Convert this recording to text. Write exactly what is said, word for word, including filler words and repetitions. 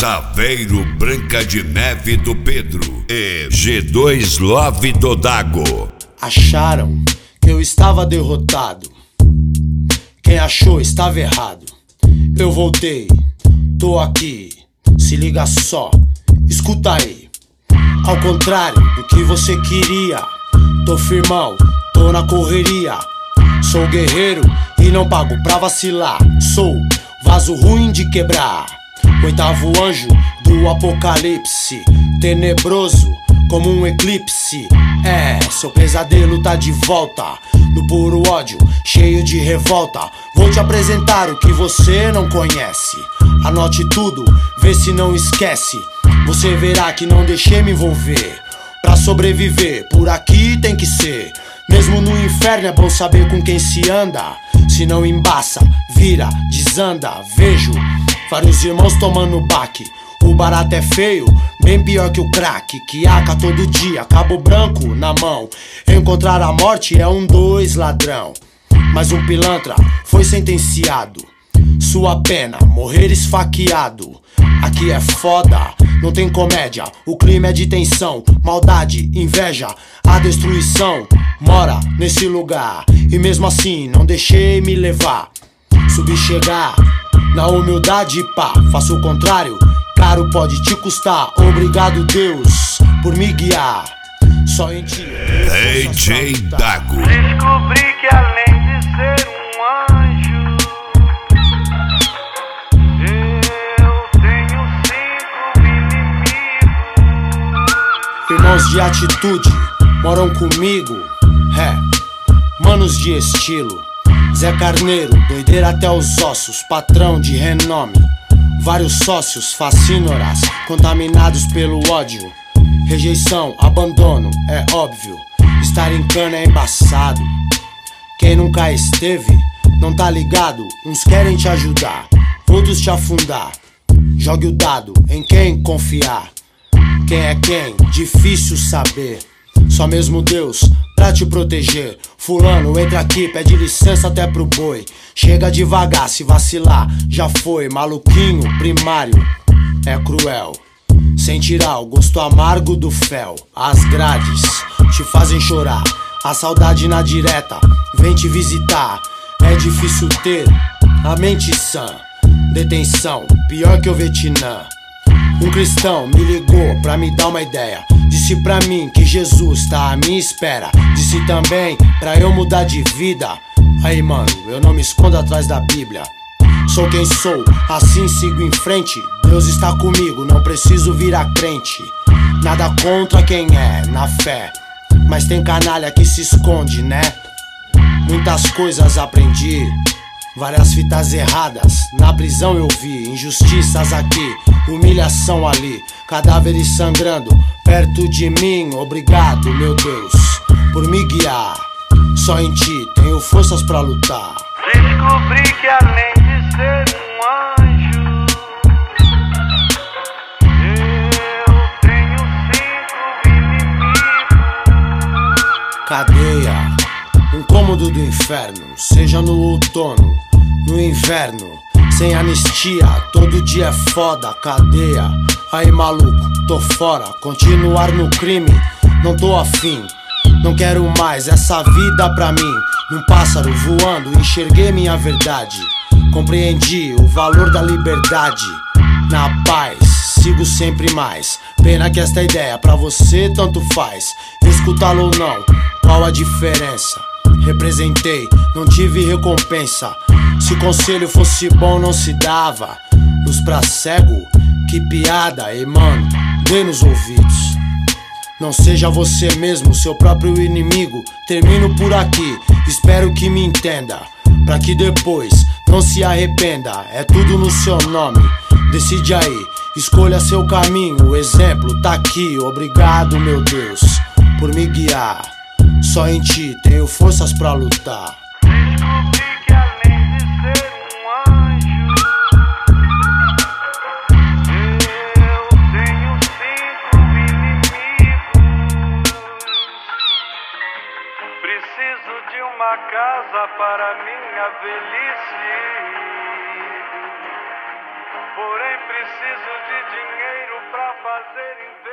Saveiro Branca de Neve do Pedro e G dois Love do Dago. Acharam que eu estava derrotado. Quem achou estava errado. Eu voltei, tô aqui. Se liga só, escuta aí. Ao contrário do que você queria, tô firmão, tô na correria. Sou guerreiro e não pago pra vacilar. Sou vaso ruim de quebrar, oitavo anjo do apocalipse, tenebroso como um eclipse. É, seu pesadelo tá de volta, no puro ódio, cheio de revolta. Vou te apresentar o que você não conhece. Anote tudo, vê se não esquece. Você verá que não deixei me envolver. Pra sobreviver, por aqui tem que ser. Mesmo no inferno é bom saber com quem se anda. Se não embaça, vira, desanda. Vejo vários irmãos tomando baque. O barato é feio, bem pior que o crack. Que aca todo dia, cabo branco na mão. Encontrar a morte é um dois ladrão. Mas um pilantra foi sentenciado. Sua pena, morrer esfaqueado. Aqui é foda, não tem comédia. O clima é de tensão, maldade, inveja. A destruição mora nesse lugar. E mesmo assim não deixei me levar. Subi chegar na humildade, pá, faço o contrário, caro pode te custar. Obrigado Deus por me guiar. Só em ti D J Dago. Descobri que além de ser um anjo, eu tenho cinco inimigos. Irmãos de atitude moram comigo, é, manos de estilo. Zé Carneiro, doideira até os ossos, patrão de renome. Vários sócios fascínoras, contaminados pelo ódio. Rejeição, abandono, é óbvio. Estar em cana é embaçado. Quem nunca esteve, não tá ligado. Uns querem te ajudar, outros te afundar. Jogue o dado em quem confiar. Quem é quem? Difícil saber. Só mesmo Deus pra te proteger. Fulano, entra aqui, pede licença até pro boi. Chega devagar, se vacilar, já foi. Maluquinho, primário, é cruel. Sem tirar o gosto amargo do fel. As grades te fazem chorar. A saudade na direta vem te visitar. É difícil ter a mente sã. Detenção, pior que o Vietnã. Um cristão me ligou pra me dar uma ideia. Disse pra mim que Jesus tá à minha espera. Disse também pra eu mudar de vida. Aí mano, eu não me escondo atrás da Bíblia. Sou quem sou, assim sigo em frente. Deus está comigo, não preciso virar crente. Nada contra quem é, na fé. Mas tem canalha que se esconde, né? Muitas coisas aprendi, várias fitas erradas na prisão eu vi. Injustiças aqui, humilhação ali, cadáveres sangrando perto de mim. Obrigado, meu Deus, por me guiar. Só em ti tenho forças pra lutar. Descobri que além de ser um anjo, eu tenho cinco inimigos. Cadeia, um cômodo do inferno. Seja no outono, no inverno. Sem anistia, todo dia é foda. Cadeia, aí maluco, tô fora. Continuar no crime, não tô afim. Não quero mais essa vida pra mim. Num pássaro voando, enxerguei minha verdade. Compreendi o valor da liberdade. Na paz, sigo sempre mais. Pena que esta ideia pra você tanto faz. Escutá-lo ou não, qual a diferença? Representei, não tive recompensa. Se conselho fosse bom não se dava. Luz pra cego, que piada. E mano, dê nos ouvidos. Não seja você mesmo, seu próprio inimigo. Termino por aqui, espero que me entenda. Pra que depois não se arrependa. É tudo no seu nome, decide aí. Escolha seu caminho, o exemplo tá aqui. Obrigado, meu Deus, por me guiar. Só em ti tenho forças pra lutar. Descobri que além de ser um anjo, eu tenho cinco inimigos. Preciso de uma casa para minha velhice, porém preciso de dinheiro. prazer em ver.